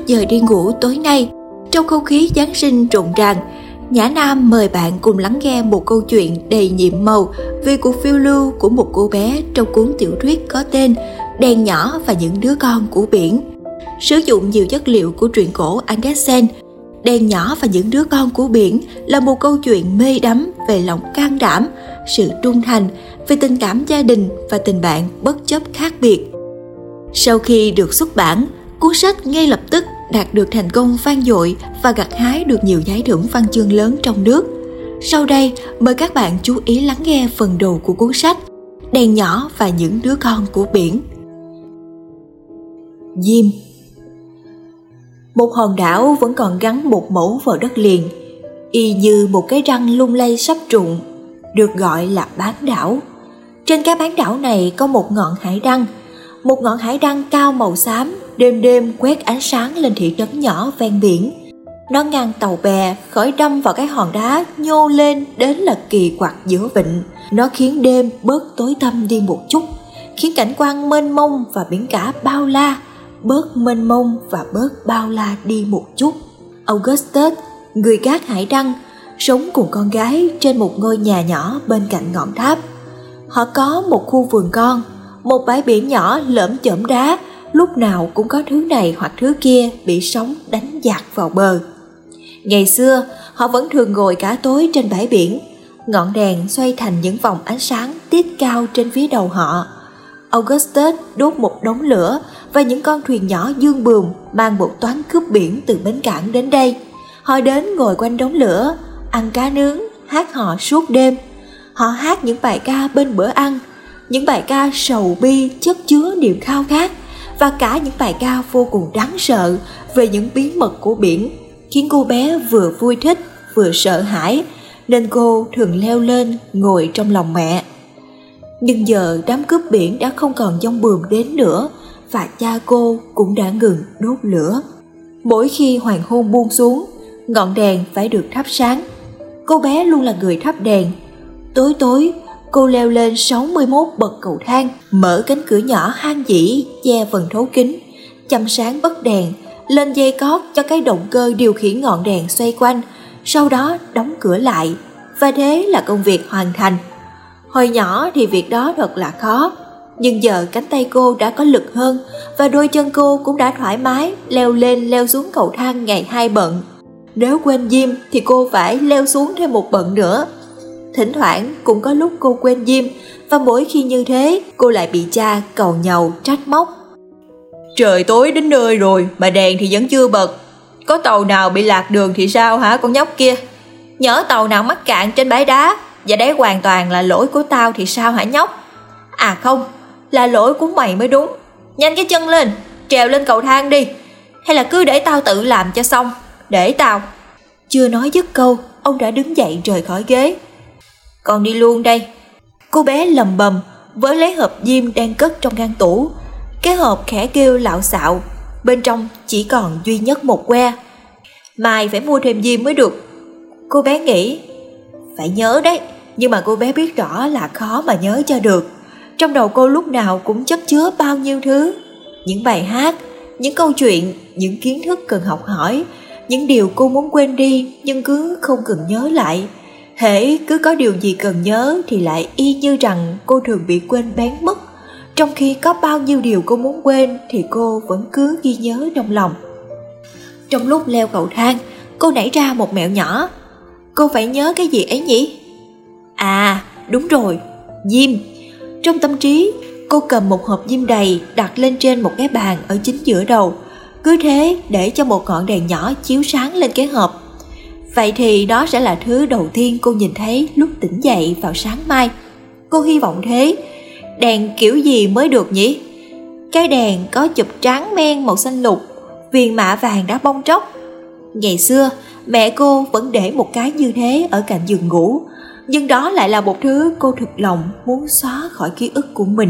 trước giờ đi ngủ tối nay, trong không khí Giáng sinh rộn ràng, Nhã Nam mời bạn cùng lắng nghe một câu chuyện đầy nhiệm màu về cuộc phiêu lưu của một cô bé trong cuốn tiểu thuyết có tên Đèn nhỏ và những đứa con của biển. Sử dụng nhiều chất liệu của truyện cổ Andersen, Đèn nhỏ và những đứa con của biển là một câu chuyện mê đắm về lòng can đảm, sự trung thành, về tình cảm gia đình và tình bạn bất chấp khác biệt. Sau khi được xuất bản, cuốn sách ngay lập tức đạt được thành công vang dội và gặt hái được nhiều giải thưởng văn chương lớn trong nước. Sau đây, mời các bạn chú ý lắng nghe phần đầu của cuốn sách Đèn nhỏ và những đứa con của biển. Diêm. Một hòn đảo vẫn còn gắn một mẫu vào đất liền, y như một cái răng lung lay sắp rụng, được gọi là bán đảo. Trên cái bán đảo này có một ngọn hải đăng cao màu xám, đêm đêm quét ánh sáng lên thị trấn nhỏ ven biển. Nó ngăn tàu bè khỏi đâm vào cái hòn đá nhô lên đến là kỳ quặc giữa vịnh. Nó khiến đêm bớt tối tăm đi một chút, khiến cảnh quan mênh mông và biển cả bao la bớt mênh mông và bớt bao la đi một chút. Augustus, người gác hải đăng, sống cùng con gái trên một ngôi nhà nhỏ bên cạnh ngọn tháp. Họ có một khu vườn con, một bãi biển nhỏ lởm chởm đá, lúc nào cũng có thứ này hoặc thứ kia bị sóng đánh dạt vào bờ. Ngày xưa, họ vẫn thường ngồi cả tối trên bãi biển, ngọn đèn xoay thành những vòng ánh sáng tít cao trên phía đầu họ. Augustus đốt một đống lửa và những con thuyền nhỏ dương buồm mang một toán cướp biển từ bến cảng đến đây. Họ đến ngồi quanh đống lửa, ăn cá nướng, hát hò suốt đêm. Họ hát những bài ca bên bữa ăn, những bài ca sầu bi chất chứa niềm khao khát, và cả những bài ca vô cùng đáng sợ về những bí mật của biển, khiến cô bé vừa vui thích vừa sợ hãi, nên cô thường leo lên ngồi trong lòng mẹ. Nhưng giờ đám cướp biển đã không còn dông bườm đến nữa, và cha cô cũng đã ngừng đốt lửa. Mỗi khi hoàng hôn buông xuống, ngọn đèn phải được thắp sáng. Cô bé luôn là người thắp đèn. Tối tối, cô leo lên 61 bậc cầu thang, mở cánh cửa nhỏ hang dĩ che phần thấu kính, chăm sáng bất đèn, lên dây cót cho cái động cơ điều khiển ngọn đèn xoay quanh, sau đó đóng cửa lại, và thế là công việc hoàn thành. Hồi nhỏ thì việc đó thật là khó, nhưng giờ cánh tay cô đã có lực hơn và đôi chân cô cũng đã thoải mái leo lên leo xuống cầu thang ngày 2 bận. Nếu quên Diêm thì cô phải leo xuống thêm một bận nữa. Thỉnh thoảng cũng có lúc cô quên Diêm, và mỗi khi như thế cô lại bị cha càu nhàu trách móc. Trời tối đến nơi rồi mà đèn thì vẫn chưa bật. Có tàu nào bị lạc đường thì sao hả con nhóc kia? Nhỡ tàu nào mắc cạn trên bãi đá, và đấy hoàn toàn là lỗi của tao thì sao hả nhóc? À không, là lỗi của mày mới đúng. Nhanh cái chân lên, trèo lên cầu thang đi. Hay là cứ để tao tự làm cho xong, để tao. Chưa nói dứt câu, ông đã đứng dậy rời khỏi ghế. Con đi luôn đây. Cô bé lầm bầm với lấy hộp diêm đang cất trong ngăn tủ. Cái hộp khẽ kêu lạo xạo, bên trong chỉ còn duy nhất một que. Mai phải mua thêm diêm mới được. Cô bé nghĩ. Phải nhớ đấy, nhưng mà cô bé biết rõ là khó mà nhớ cho được. Trong đầu cô lúc nào cũng chất chứa bao nhiêu thứ. Những bài hát, những câu chuyện, những kiến thức cần học hỏi, những điều cô muốn quên đi nhưng cứ không cần nhớ lại. Hễ cứ có điều gì cần nhớ thì lại y như rằng cô thường bị quên bén mất, trong khi có bao nhiêu điều cô muốn quên thì cô vẫn cứ ghi nhớ trong lòng. Trong lúc leo cầu thang, cô nảy ra một mẹo nhỏ. Cô phải nhớ cái gì ấy nhỉ? À, đúng rồi, diêm. Trong tâm trí, cô cầm một hộp diêm đầy đặt lên trên một cái bàn ở chính giữa đầu. Cứ thế để cho một ngọn đèn nhỏ chiếu sáng lên cái hộp. Vậy thì đó sẽ là thứ đầu tiên cô nhìn thấy lúc tỉnh dậy vào sáng mai. Cô hy vọng thế. Đèn kiểu gì mới được nhỉ? Cái đèn có chụp trắng men màu xanh lục, viền mạ vàng đã bong tróc. Ngày xưa, mẹ cô vẫn để một cái như thế ở cạnh giường ngủ, nhưng đó lại là một thứ cô thực lòng muốn xóa khỏi ký ức của mình.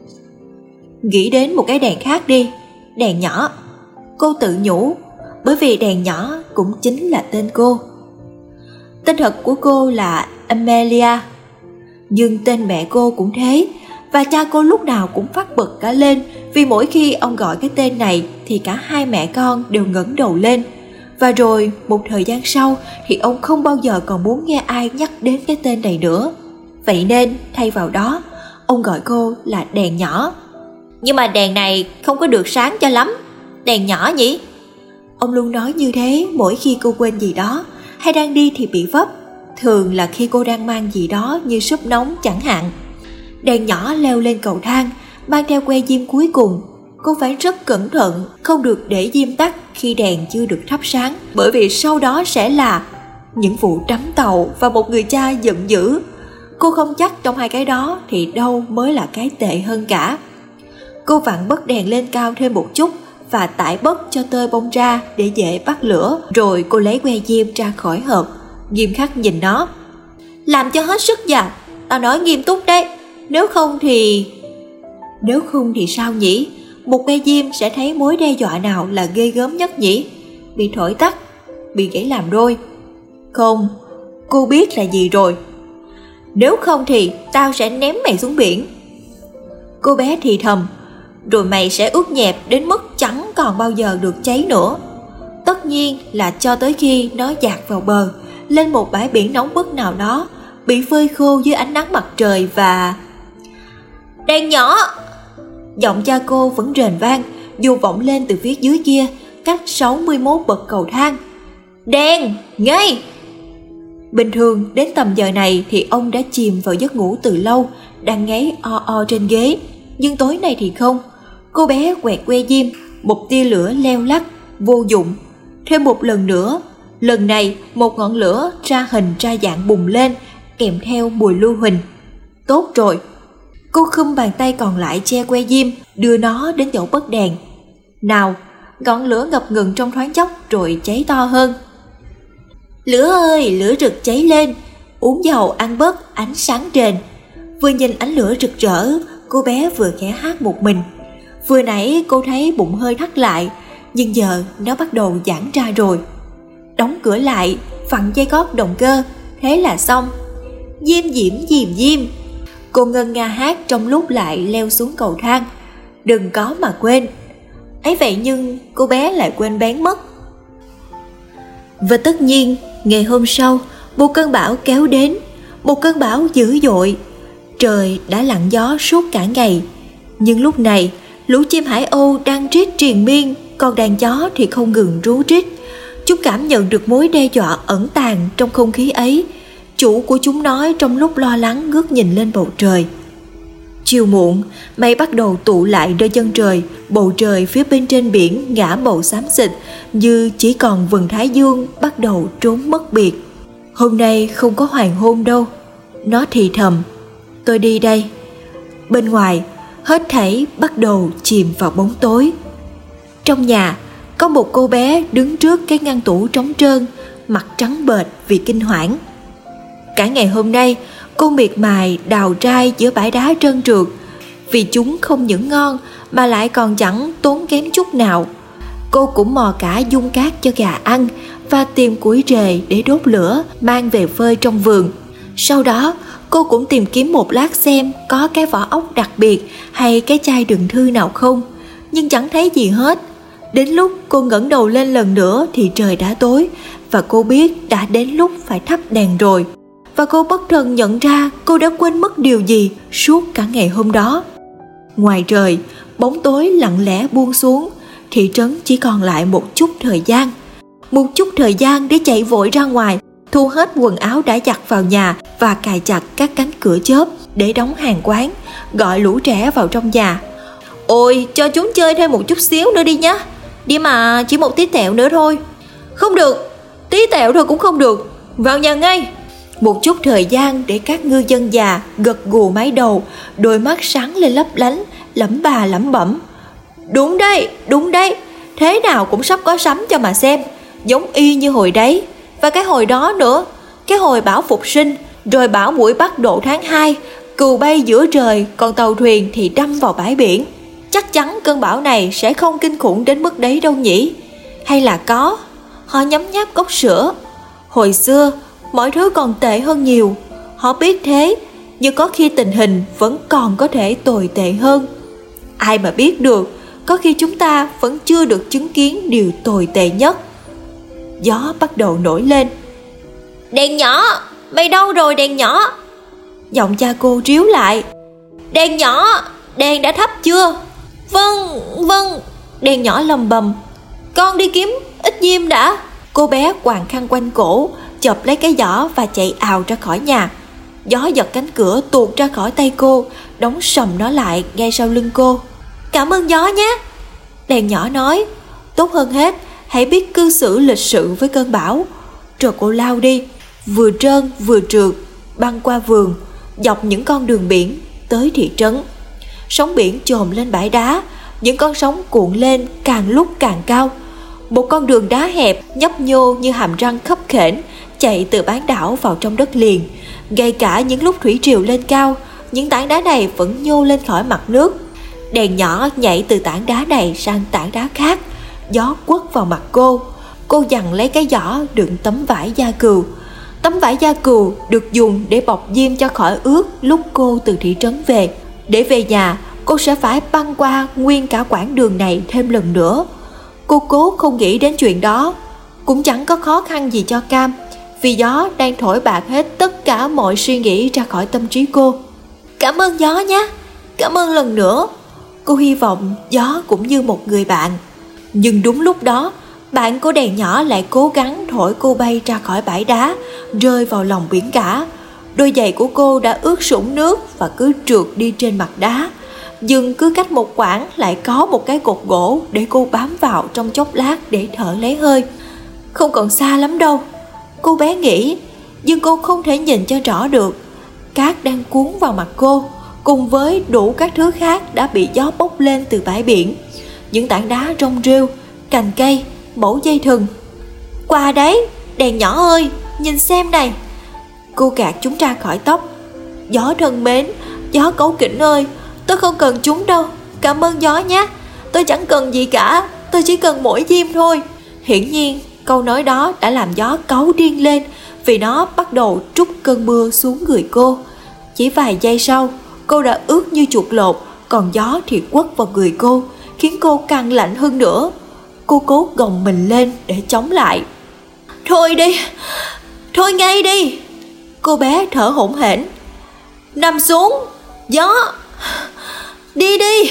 Nghĩ đến một cái đèn khác đi, đèn nhỏ. Cô tự nhủ, bởi vì đèn nhỏ cũng chính là tên cô. Tên thật của cô là Amelia, nhưng tên mẹ cô cũng thế, và cha cô lúc nào cũng phát bực cả lên vì mỗi khi ông gọi cái tên này thì cả hai mẹ con đều ngẩng đầu lên. Và rồi một thời gian sau thì ông không bao giờ còn muốn nghe ai nhắc đến cái tên này nữa. Vậy nên thay vào đó, ông gọi cô là đèn nhỏ. Nhưng mà đèn này không có được sáng cho lắm, đèn nhỏ nhỉ? Ông luôn nói như thế mỗi khi cô quên gì đó hay đang đi thì bị vấp. Thường là khi cô đang mang gì đó như súp nóng chẳng hạn. Đèn nhỏ leo lên cầu thang, mang theo que diêm cuối cùng. Cô phải rất cẩn thận, không được để diêm tắt khi đèn chưa được thắp sáng, bởi vì sau đó sẽ là những vụ đắm tàu và một người cha giận dữ. Cô không chắc trong hai cái đó thì đâu mới là cái tệ hơn cả. Cô vặn bấc đèn lên cao thêm một chút và tải bấc cho tơi bông ra để dễ bắt lửa. Rồi cô lấy que diêm ra khỏi hộp, nghiêm khắc nhìn nó. Làm cho hết sức vào, tao nói nghiêm túc đấy. Nếu không thì sao nhỉ? Một que diêm sẽ thấy mối đe dọa nào là ghê gớm nhất nhỉ? Bị thổi tắt, bị gãy làm đôi. Không, cô biết là gì rồi. Nếu không thì tao sẽ ném mày xuống biển. Cô bé thì thầm. Rồi mày sẽ ướt nhẹp đến mức chẳng còn bao giờ được cháy nữa. Tất nhiên là cho tới khi nó dạt vào bờ, lên một bãi biển nóng bức nào đó, bị phơi khô dưới ánh nắng mặt trời và... Đèn nhỏ! Giọng cha cô vẫn rền vang, dù vọng lên từ phía dưới kia, cách 61 bậc cầu thang. Đèn, ngay! Bình thường đến tầm giờ này thì ông đã chìm vào giấc ngủ từ lâu, đang ngáy o o trên ghế. Nhưng tối nay thì không. Cô bé quẹt que diêm, một tia lửa leo lắc, vô dụng. Thêm một lần nữa, lần này một ngọn lửa ra hình ra dạng bùng lên, kèm theo mùi lưu huỳnh. Tốt rồi. Cô khum bàn tay còn lại che que diêm, đưa nó đến chỗ bấc đèn. Nào, ngọn lửa ngập ngừng trong thoáng chốc rồi cháy to hơn. Lửa ơi, lửa rực cháy lên, uống dầu ăn bớt ánh sáng rền. Vừa nhìn ánh lửa rực rỡ, cô bé vừa khẽ hát một mình. Vừa nãy cô thấy bụng hơi thắt lại, nhưng giờ nó bắt đầu giãn ra rồi. Đóng cửa lại, vặn dây cót động cơ, thế là xong. Diêm diễm diềm diêm. Cô ngân nga hát trong lúc lại leo xuống cầu thang. Đừng có mà quên. Ấy vậy nhưng cô bé lại quên bén mất. Và tất nhiên, ngày hôm sau, một cơn bão kéo đến. Một cơn bão dữ dội. Trời đã lặng gió suốt cả ngày. Nhưng lúc này, lũ chim hải âu đang rít triền miên, còn đàn chó thì không ngừng rú rít. Chúng cảm nhận được mối đe dọa ẩn tàng trong không khí ấy. Chủ của chúng nói trong lúc lo lắng ngước nhìn lên bầu trời. Chiều muộn, mây bắt đầu tụ lại nơi chân trời. Bầu trời phía bên trên biển ngả màu xám xịt, như chỉ còn vầng thái dương bắt đầu trốn mất biệt. Hôm nay không có hoàng hôn đâu. Nó thì thầm. Tôi đi đây. Bên ngoài, hết thảy bắt đầu chìm vào bóng tối. Trong nhà, có một cô bé đứng trước cái ngăn tủ trống trơn, mặt trắng bệch vì kinh hoảng. Cả ngày hôm nay, cô miệt mài đào trai giữa bãi đá trơn trượt, vì chúng không những ngon mà lại còn chẳng tốn kém chút nào. Cô cũng mò cả dung cát cho gà ăn và tìm củi rề để đốt lửa mang về phơi trong vườn. Sau đó, cô cũng tìm kiếm một lát xem có cái vỏ ốc đặc biệt hay cái chai đựng thư nào không, nhưng chẳng thấy gì hết. Đến lúc cô ngẩng đầu lên lần nữa thì trời đã tối, và cô biết đã đến lúc phải thắp đèn rồi. Và cô bất thần nhận ra cô đã quên mất điều gì suốt cả ngày hôm đó. Ngoài trời, bóng tối lặng lẽ buông xuống, thị trấn chỉ còn lại một chút thời gian. Một chút thời gian để chạy vội ra ngoài, thu hết quần áo đã giặt vào nhà và cài chặt các cánh cửa chớp để đóng hàng quán, gọi lũ trẻ vào trong nhà. Ôi, cho chúng chơi thêm một chút xíu nữa đi nhé. Đi mà, chỉ một tí tẹo nữa thôi. Không được, tí tẹo thôi cũng không được. Vào nhà ngay. Một chút thời gian để các ngư dân già gật gù mái đầu, đôi mắt sáng lên lấp lánh, lẩm bà lẩm bẩm. Đúng đấy, thế nào cũng sắp có sắm cho mà xem. Giống y như hồi đấy. Và cái hồi đó nữa, cái hồi bão phục sinh, rồi bão muỗi Bắc độ tháng 2, cừu bay giữa trời, còn tàu thuyền thì đâm vào bãi biển. Chắc chắn cơn bão này sẽ không kinh khủng đến mức đấy đâu nhỉ? Hay là có? Họ nhấm nháp cốc sữa. Hồi xưa, mọi thứ còn tệ hơn nhiều. Họ biết thế, nhưng có khi tình hình vẫn còn có thể tồi tệ hơn. Ai mà biết được, có khi chúng ta vẫn chưa được chứng kiến điều tồi tệ nhất. Gió bắt đầu nổi lên. Đèn nhỏ, mày đâu rồi đèn nhỏ? Giọng cha cô ríu lại. Đèn nhỏ, đèn đã thắp chưa? Vâng. Đèn nhỏ lầm bầm. Con đi kiếm ít diêm đã. Cô bé quàng khăn quanh cổ, chộp lấy cái giỏ và chạy ào ra khỏi nhà. Gió giật cánh cửa tuột ra khỏi tay cô, đóng sầm nó lại ngay sau lưng cô. Cảm ơn gió nhé. Đèn nhỏ nói. Tốt hơn hết, hãy biết cư xử lịch sự với cơn bão. Rồi cô lao đi, vừa trơn vừa trượt, băng qua vườn, dọc những con đường biển tới thị trấn. Sóng biển chồm lên bãi đá, những con sóng cuộn lên càng lúc càng cao. Một con đường đá hẹp nhấp nhô như hàm răng khấp khểnh chạy từ bán đảo vào trong đất liền. Ngay cả những lúc thủy triều lên cao, những tảng đá này vẫn nhô lên khỏi mặt nước. Đèn nhỏ nhảy từ tảng đá này sang tảng đá khác. Gió quất vào mặt cô. Cô giằng lấy cái giỏ đựng tấm vải da cừu. Tấm vải da cừu được dùng để bọc diêm cho khỏi ướt lúc cô từ thị trấn về. Để về nhà, cô sẽ phải băng qua nguyên cả quãng đường này thêm lần nữa. Cô cố không nghĩ đến chuyện đó. Cũng chẳng có khó khăn gì cho Cam, vì gió đang thổi bạt hết tất cả mọi suy nghĩ ra khỏi tâm trí cô. Cảm ơn gió nhé. Cảm ơn lần nữa. Cô hy vọng gió cũng như một người bạn. Nhưng đúng lúc đó, bạn của đèn nhỏ lại cố gắng thổi cô bay ra khỏi bãi đá, rơi vào lòng biển cả. Đôi giày của cô đã ướt sũng nước và cứ trượt đi trên mặt đá. Nhưng cứ cách một quãng lại có một cái cột gỗ để cô bám vào trong chốc lát để thở lấy hơi. Không còn xa lắm đâu, cô bé nghĩ, nhưng cô không thể nhìn cho rõ được. Cát đang cuốn vào mặt cô, cùng với đủ các thứ khác đã bị gió bốc lên từ bãi biển. Những tảng đá rong rêu, cành cây, mẩu dây thừng. Qua đấy, đèn nhỏ ơi, nhìn xem này. Cô gạt chúng ra khỏi tóc. Gió thân mến, gió cấu kỉnh ơi, tôi không cần chúng đâu. Cảm ơn gió nhé. Tôi chẳng cần gì cả, tôi chỉ cần mỗi diêm thôi. Hiển nhiên, câu nói đó đã làm gió cáu điên lên, vì nó bắt đầu trút cơn mưa xuống người cô. Chỉ vài giây sau, cô đã ướt như chuột lột, còn gió thì quất vào người cô, khiến cô càng lạnh hơn nữa. Cô cố gồng mình lên để chống lại. Thôi đi, thôi ngay đi. Cô bé thở hổn hển. Nằm xuống, gió, đi đi.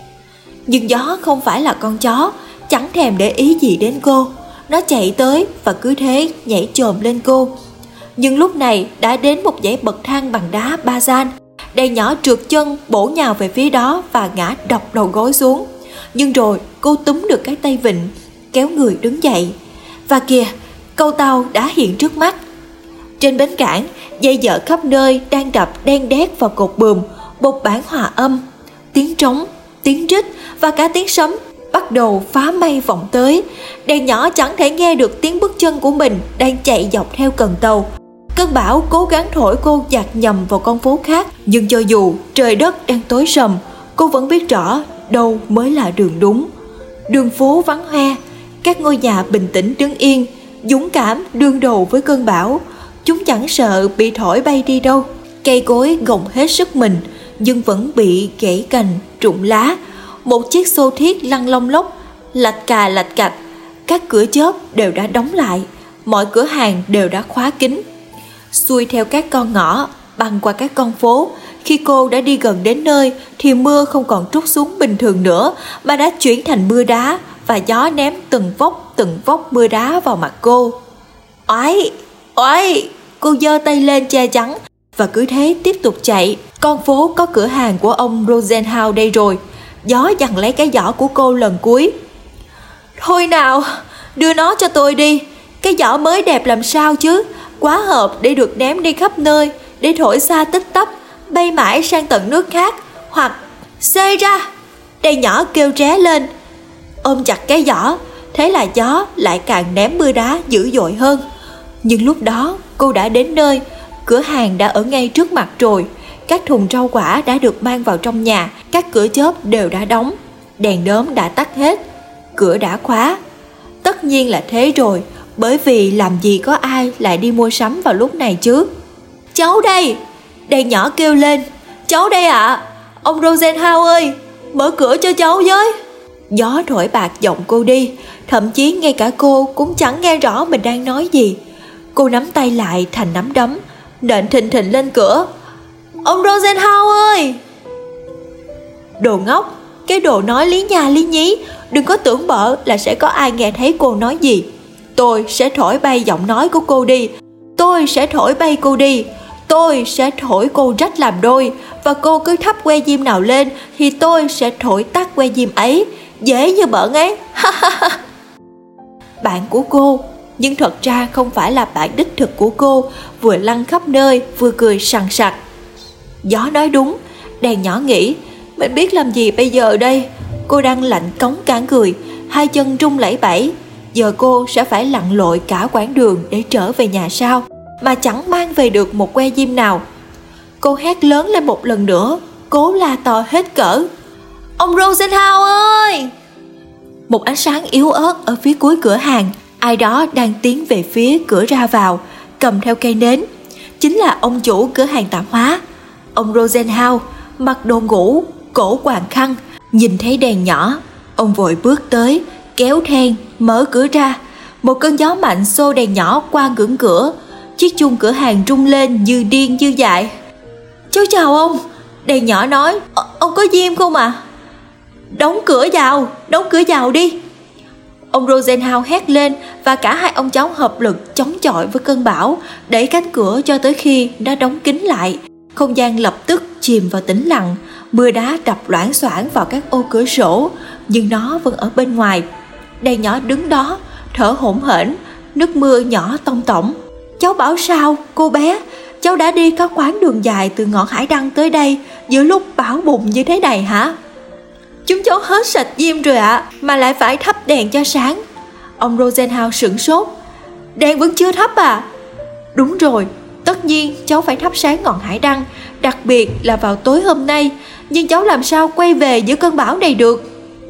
Nhưng gió không phải là con chó, chẳng thèm để ý gì đến cô. Nó chạy tới và cứ thế nhảy chồm lên cô. Nhưng lúc này đã đến một dãy bậc thang bằng đá Bazan. Đèn nhỏ trượt chân bổ nhào về phía đó và ngã đập đầu gối xuống. Nhưng rồi cô túm được cái tay vịn, kéo người đứng dậy. Và kìa, cầu tàu đã hiện trước mắt. Trên bến cảng, dây dợ khắp nơi đang đập đen đét vào cột buồm. Một bản hòa âm, tiếng trống, tiếng rít và cả tiếng sấm bắt đầu phá mây vọng tới. Đèn nhỏ chẳng thể nghe được tiếng bước chân của mình đang chạy dọc theo cần tàu. Cơn bão cố gắng thổi cô dạt nhầm vào con phố khác. Nhưng cho dù trời đất đang tối sầm, cô vẫn biết rõ đâu mới là đường đúng. Đường phố vắng hoe, các ngôi nhà bình tĩnh đứng yên, dũng cảm đương đầu với cơn bão. Chúng chẳng sợ bị thổi bay đi đâu. Cây cối gồng hết sức mình, nhưng vẫn bị gãy cành, rụng lá. Một chiếc xô thiết lăn lông lốc, lạch cà lạch cạch. Các cửa chớp đều đã đóng lại, mọi cửa hàng đều đã khóa kín. Xuôi theo các con ngõ, băng qua các con phố, khi cô đã đi gần đến nơi thì mưa không còn trút xuống bình thường nữa, mà đã chuyển thành mưa đá, và gió ném từng vốc mưa đá vào mặt cô. Oái, oái! Cô giơ tay lên che chắn và cứ thế tiếp tục chạy. Con phố có cửa hàng của ông Rosenhaus đây rồi. Gió giằng lấy cái giỏ của cô lần cuối. Thôi nào, đưa nó cho tôi đi. Cái giỏ mới đẹp làm sao chứ, quá hợp để được ném đi khắp nơi, để thổi xa tích tắp, bay mãi sang tận nước khác, hoặc xê ra. Đèn nhỏ kêu ré lên, ôm chặt cái giỏ. Thế là gió lại càng ném mưa đá dữ dội hơn. Nhưng lúc đó cô đã đến nơi. Cửa hàng đã ở ngay trước mặt rồi. Các thùng rau quả đã được mang vào trong nhà. Các cửa chớp đều đã đóng. Đèn đóm đã tắt hết. Cửa đã khóa. Tất nhiên là thế rồi, bởi vì làm gì có ai lại đi mua sắm vào lúc này chứ. Cháu đây! Đèn nhỏ kêu lên. Cháu đây ạ! Ông Rosenhaus ơi! mở cửa cho cháu với. Gió thổi bạc giọng cô đi, thậm chí ngay cả cô cũng chẳng nghe rõ mình đang nói gì. Cô nắm tay lại thành nắm đấm, nện thình thình lên cửa. Ông Rosenhaus ơi! Đồ ngốc, cái đồ nói lý nha lý nhí, đừng có tưởng bợ là sẽ có ai nghe thấy cô nói gì. Tôi sẽ thổi bay giọng nói của cô đi. Tôi sẽ thổi bay cô đi. Tôi sẽ thổi cô rách làm đôi. Và cô cứ thắp que diêm nào lên thì tôi sẽ thổi tắt que diêm ấy. Dễ như bỡn ấy. Bạn của cô, nhưng thật ra không phải là bạn đích thực của cô, vừa lăn khắp nơi vừa cười sằng sặc. Gió nói đúng, đàn nhỏ nghĩ, mình biết làm gì bây giờ đây. Cô đang lạnh cống cả người, hai chân run lẩy bẩy. Giờ cô sẽ phải lặn lội cả quãng đường để trở về nhà sau, mà chẳng mang về được một que diêm nào. Cô hét lớn lên một lần nữa, cố la to hết cỡ. Ông Rosenhaus ơi! Một ánh sáng yếu ớt ở phía cuối cửa hàng, ai đó đang tiến về phía cửa ra vào, cầm theo cây nến. Chính là ông chủ cửa hàng tạp hóa. Ông Rosenhaus mặc đồ ngủ, cổ quàng khăn. Nhìn thấy đèn nhỏ, ông vội bước tới, kéo then, mở cửa ra. Một cơn gió mạnh xô đèn nhỏ qua ngưỡng cửa. Chiếc chuông cửa hàng rung lên như điên như dại. Cháu chào ông. Đèn nhỏ nói, ông có diêm không à? Đóng cửa vào đi. Ông Rosenhaus hét lên và cả hai ông cháu hợp lực chống chọi với cơn bão, đẩy cánh cửa cho tới khi nó đóng kín lại. Không gian lập tức chìm vào tĩnh lặng. Mưa đá đập loảng xoảng vào các ô cửa sổ, nhưng nó vẫn ở bên ngoài. Đèn nhỏ đứng đó, thở hổn hển, nước mưa nhỏ tông tổng. Cháu bảo sao, cô bé? Cháu đã đi các quãng đường dài từ ngọn hải đăng tới đây giữa lúc bão bùng như thế này hả? Chúng cháu hết sạch diêm rồi ạ, mà lại phải thắp đèn cho sáng. Ông Rosenhaus sửng sốt. Đèn vẫn chưa thắp à? Đúng rồi, tất nhiên cháu phải thắp sáng ngọn hải đăng, đặc biệt là vào tối hôm nay. Nhưng cháu làm sao quay về giữa cơn bão này được?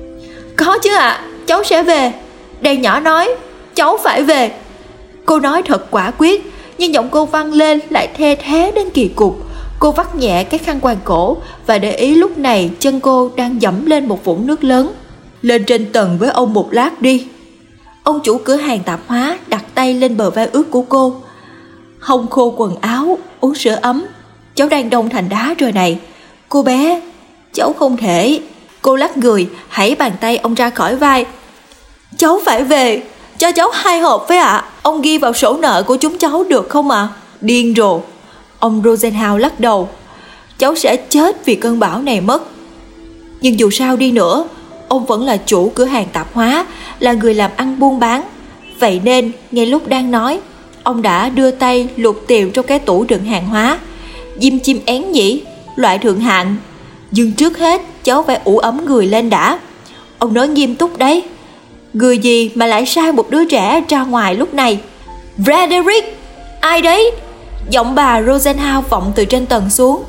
Có chứ ạ, cháu sẽ về. Đèn nhỏ nói, cháu phải về. Cô nói thật quả quyết, nhưng giọng cô vang lên lại thê thé đến kỳ cục. Cô vắt nhẹ cái khăn quàng cổ và để ý lúc này chân cô đang dẫm lên một vũng nước lớn. Lên trên tầng với ông một lát đi. Ông chủ cửa hàng tạp hóa đặt tay lên bờ vai ướt của cô. Hong khô quần áo, uống sữa ấm. Cháu đang đông thành đá rồi này. Cô bé, cháu không thể. Cô lắc người, hãy bàn tay ông ra khỏi vai. Cháu phải về, cho cháu 2 hộp với ạ. Ông ghi vào sổ nợ của chúng cháu được không ạ? Điên rồ. Ông Rosenhaus lắc đầu. Cháu sẽ chết vì cơn bão này mất. Nhưng dù sao đi nữa, ông vẫn là chủ cửa hàng tạp hóa, là người làm ăn buôn bán. Vậy nên, ngay lúc đang nói, ông đã đưa tay lục tìm trong cái tủ đựng hàng hóa. Diêm chim én nhỉ, loại thượng hạng. Nhưng trước hết, cháu phải ủ ấm người lên đã. Ông nói nghiêm túc đấy. Người gì mà lại sai một đứa trẻ ra ngoài lúc này? Frederick! Ai đấy? Giọng bà Rosenhaus vọng từ trên tầng xuống.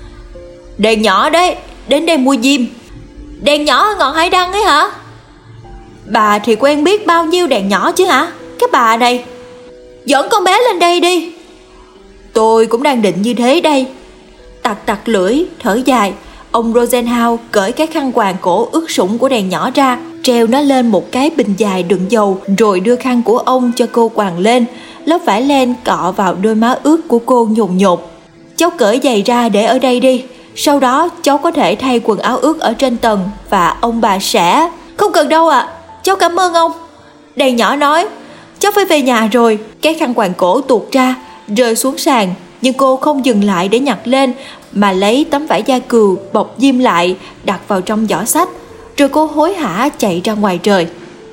Đèn nhỏ đấy, đến đây mua diêm. Đèn nhỏ ở ngọn hải đăng ấy hả? Bà thì quen biết bao nhiêu đèn nhỏ chứ hả? Cái bà này. Dẫn con bé lên đây đi. Tôi cũng đang định như thế đây. Tặc tặc lưỡi, thở dài. Ông Rosenhaus cởi cái khăn quàng cổ ướt sũng của đèn nhỏ ra, treo nó lên một cái bình dài đựng dầu, rồi đưa khăn của ông cho cô quàng lên. Lớp vải len cọ vào đôi má ướt của cô nhồn nhột. Cháu cởi giày ra để ở đây đi. Sau đó cháu có thể thay quần áo ướt ở trên tầng và ông bà sẽ... Không cần đâu ạ, cháu cảm ơn ông. Đèn nhỏ nói, cháu phải về nhà rồi. Cái khăn quàng cổ tuột ra, rơi xuống sàn. Nhưng cô không dừng lại để nhặt lên, mà lấy tấm vải da cừu bọc diêm lại, đặt vào trong giỏ xách. Rồi cô hối hả chạy ra ngoài trời.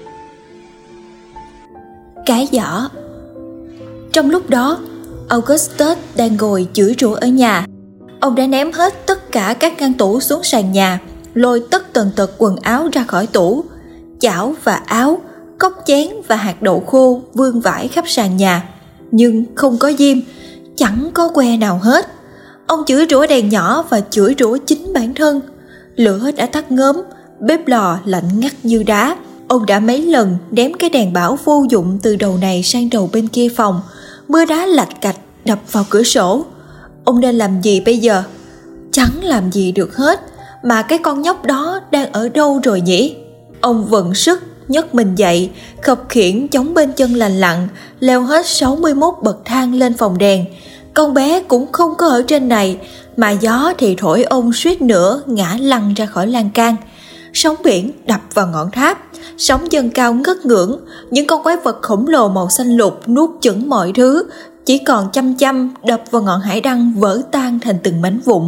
Cái giỏ. Trong lúc đó, Augustus đang ngồi chửi rủa ở nhà. Ông đã ném hết tất cả các ngăn tủ xuống sàn nhà, lôi tất tần tật quần áo ra khỏi tủ. Chảo và áo, cốc chén và hạt đậu khô vương vãi khắp sàn nhà. Nhưng không có diêm, chẳng có que nào hết. Ông chửi rủa đèn nhỏ và chửi rủa chính bản thân. Lửa đã tắt ngớm, bếp lò lạnh ngắt như đá. Ông đã mấy lần ném cái đèn bão vô dụng từ đầu này sang đầu bên kia phòng. Mưa đá lạch cạch đập vào cửa sổ. Ông nên làm gì bây giờ? Chẳng làm gì được hết. Mà cái con nhóc đó đang ở đâu rồi nhỉ? Ông vận sức nhấc mình dậy, khập khiễng chống bên chân lành lặn, leo hết 61 bậc thang lên phòng đèn. Con bé cũng không có ở trên này, mà gió thì thổi ông suýt nữa ngã lăn ra khỏi lan can. Sóng biển đập vào ngọn tháp, sóng dâng cao ngất ngưỡng, những con quái vật khổng lồ màu xanh lục nuốt chửng mọi thứ, chỉ còn chăm chăm đập vào ngọn hải đăng vỡ tan thành từng mảnh vụn.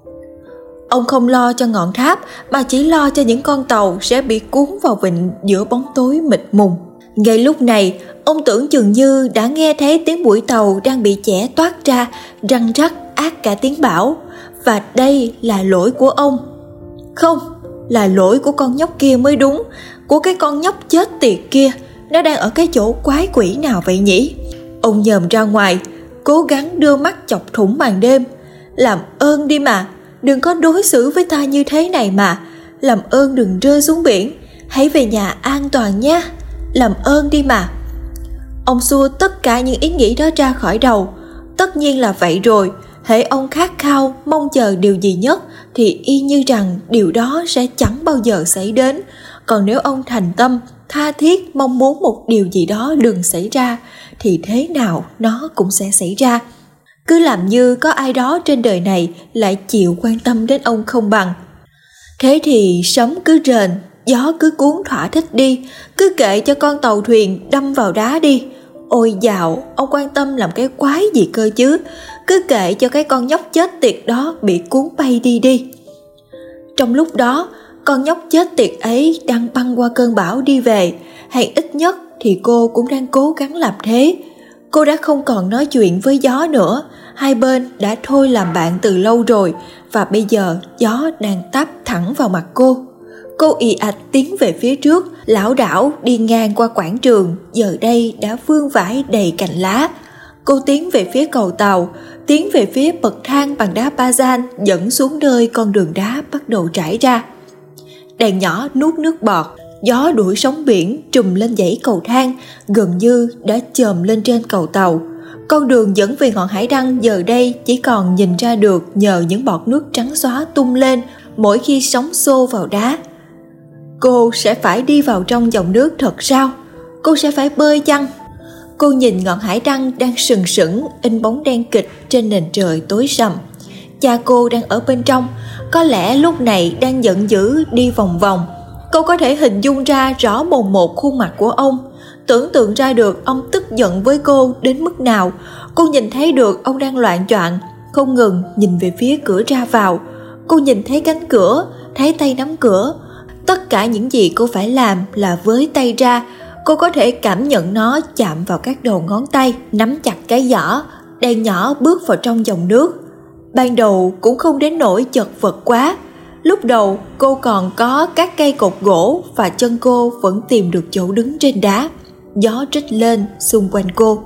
Ông không lo cho ngọn tháp mà chỉ lo cho những con tàu sẽ bị cuốn vào vịnh giữa bóng tối mịt mùng. Ngay lúc này, ông tưởng chừng như đã nghe thấy tiếng mũi tàu đang bị chẻ toát ra, răng rắc át cả tiếng bão. Và đây là lỗi của ông. Không, là lỗi của con nhóc kia mới đúng, của cái con nhóc chết tiệt kia. Nó đang ở cái chỗ quái quỷ nào vậy nhỉ? Ông nhòm ra ngoài, cố gắng đưa mắt chọc thủng màn đêm. Làm ơn đi mà, đừng có đối xử với ta như thế này mà. Làm ơn đừng rơi xuống biển, hãy về nhà an toàn nha. Làm ơn đi mà. Ông xua tất cả những ý nghĩ đó ra khỏi đầu. Tất nhiên là vậy rồi, hễ ông khát khao mong chờ điều gì nhất thì y như rằng điều đó sẽ chẳng bao giờ xảy đến. Còn nếu ông thành tâm tha thiết mong muốn một điều gì đó đừng xảy ra thì thế nào nó cũng sẽ xảy ra. Cứ làm như có ai đó trên đời này lại chịu quan tâm đến ông không bằng. Thế thì sấm cứ rền, gió cứ cuốn thỏa thích đi, cứ kệ cho con tàu thuyền đâm vào đá đi. Ôi dạo, ông quan tâm làm cái quái gì cơ chứ, cứ kệ cho cái con nhóc chết tiệt đó bị cuốn bay đi đi. Trong lúc đó, con nhóc chết tiệt ấy đang băng qua cơn bão đi về, hay ít nhất thì cô cũng đang cố gắng làm thế. Cô đã không còn nói chuyện với gió nữa, hai bên đã thôi làm bạn từ lâu rồi, và bây giờ gió đang táp thẳng vào mặt cô. Cô ì ạch tiến về phía trước, lảo đảo đi ngang qua quảng trường, giờ đây đã vương vãi đầy cành lá. Cô tiến về phía cầu tàu, tiến về phía bậc thang bằng đá bazan dẫn xuống nơi con đường đá bắt đầu trải ra. Đèn nhỏ nuốt nước bọt, gió đuổi sóng biển trùm lên dãy cầu thang, gần như đã chồm lên trên cầu tàu. Con đường dẫn về ngọn hải đăng giờ đây chỉ còn nhìn ra được nhờ những bọt nước trắng xóa tung lên mỗi khi sóng xô vào đá. Cô sẽ phải đi vào trong dòng nước thật sao? Cô sẽ phải bơi chăng? Cô nhìn ngọn hải đăng đang sừng sững in bóng đen kịch trên nền trời tối sầm. Cha cô đang ở bên trong, có lẽ lúc này đang giận dữ đi vòng vòng. Cô có thể hình dung ra rõ mồn một khuôn mặt của ông, tưởng tượng ra được ông tức giận với cô đến mức nào. Cô nhìn thấy được ông đang loạng choạng, không ngừng nhìn về phía cửa ra vào. Cô nhìn thấy cánh cửa, thấy tay nắm cửa. Tất cả những gì cô phải làm là với tay ra. Cô có thể cảm nhận nó chạm vào các đầu ngón tay, nắm chặt cái giỏ, đèn nhỏ bước vào trong dòng nước. Ban đầu cũng không đến nỗi chật vật quá. Lúc đầu cô còn có các cây cột gỗ và chân cô vẫn tìm được chỗ đứng trên đá. Gió trích lên xung quanh cô.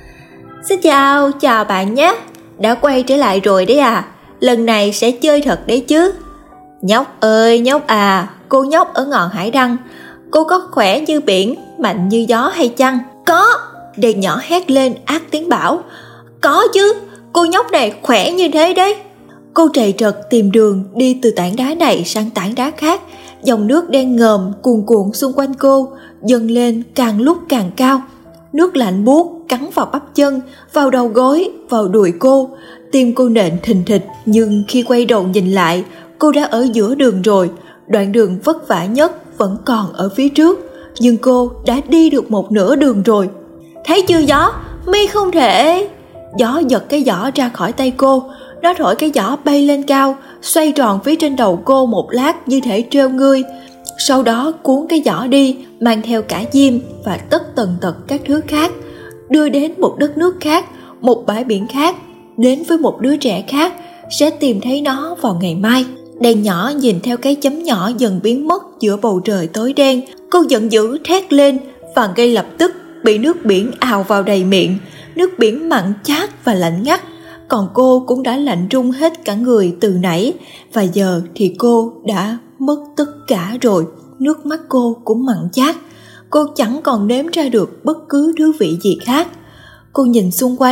Xin chào bạn nhé. Đã quay trở lại rồi đấy à. Lần này sẽ chơi thật đấy chứ. Nhóc ơi nhóc à, cô nhóc ở ngọn hải đăng, cô có khỏe như biển, mạnh như gió hay chăng? Có, đèn nhỏ hét lên át tiếng bão. Có chứ, cô nhóc này khỏe như thế đấy. Cô trầy trật tìm đường đi từ tảng đá này sang tảng đá khác. Dòng nước đen ngòm cuồn cuộn xung quanh cô, dâng lên càng lúc càng cao. Nước lạnh buốt cắn vào bắp chân, vào đầu gối, vào đùi cô. Tim cô nện thình thịch, nhưng khi quay đầu nhìn lại, cô đã ở giữa đường rồi. Đoạn đường vất vả nhất vẫn còn ở phía trước, nhưng cô đã đi được một nửa đường rồi. Thấy chưa gió, mi không thể. Gió giật cái giỏ ra khỏi tay cô. Nó thổi cái giỏ bay lên cao, xoay tròn phía trên đầu cô một lát như thể trêu ngươi. Sau đó cuốn cái giỏ đi, mang theo cả diêm và tất tần tật các thứ khác, đưa đến một đất nước khác, một bãi biển khác, đến với một đứa trẻ khác, sẽ tìm thấy nó vào ngày mai. Đèn nhỏ nhìn theo cái chấm nhỏ dần biến mất giữa bầu trời tối đen. Cô giận dữ thét lên và ngay lập tức bị nước biển ào vào đầy miệng. Nước biển mặn chát và lạnh ngắt. Còn cô cũng đã lạnh run hết cả người từ nãy. Và giờ thì cô đã mất tất cả rồi. Nước mắt cô cũng mặn chát. Cô chẳng còn nếm ra được bất cứ thứ vị gì khác. Cô nhìn xung quanh,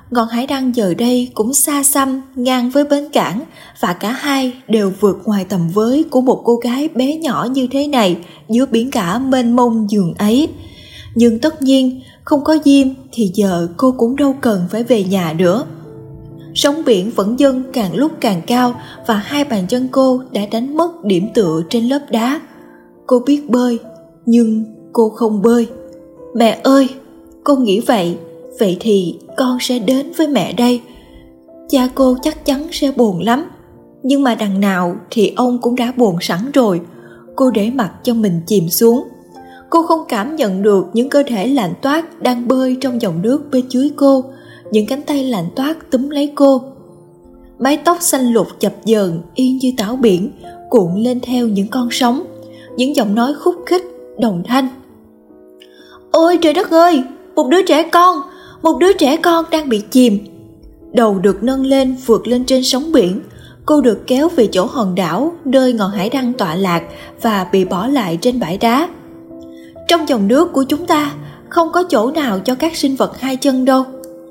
ngọn hải đăng giờ đây cũng xa xăm ngang với bến cảng, và cả hai đều vượt ngoài tầm với của một cô gái bé nhỏ như thế này giữa biển cả mênh mông giường ấy. Nhưng tất nhiên, không có Diêm thì giờ cô cũng đâu cần phải về nhà nữa. Sóng biển vẫn dâng càng lúc càng cao, và hai bàn chân cô đã đánh mất điểm tựa trên lớp đá. Cô biết bơi, nhưng cô không bơi. Mẹ ơi, cô nghĩ vậy thì con sẽ đến với mẹ đây. Cha cô chắc chắn sẽ buồn lắm, nhưng mà đằng nào thì ông cũng đã buồn sẵn rồi. Cô để mặc cho mình chìm xuống. Cô không cảm nhận được những cơ thể lạnh toát đang bơi trong dòng nước bên dưới cô, những cánh tay lạnh toát túm lấy cô. Mái tóc xanh lục chập chờn yên như tảo biển, cuộn lên theo những con sóng, những giọng nói khúc khích, đồng thanh. Ôi trời đất ơi, một đứa trẻ con đang bị chìm. Đầu được nâng lên vượt lên trên sóng biển. Cô được kéo về chỗ hòn đảo nơi ngọn hải đăng tọa lạc và bị bỏ lại trên bãi đá. Trong dòng nước của chúng ta không có chỗ nào cho các sinh vật hai chân đâu.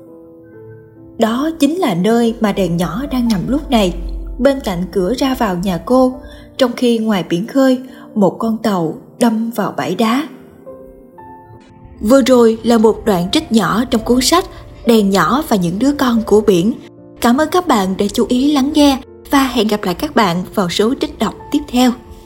Đó chính là nơi mà đèn nhỏ đang nằm lúc này, bên cạnh cửa ra vào nhà cô, trong khi ngoài biển khơi, một con tàu đâm vào bãi đá. Vừa rồi là một đoạn trích nhỏ trong cuốn sách Đèn nhỏ và những đứa con của biển. Cảm ơn các bạn đã chú ý lắng nghe, và hẹn gặp lại các bạn vào số trích đọc tiếp theo.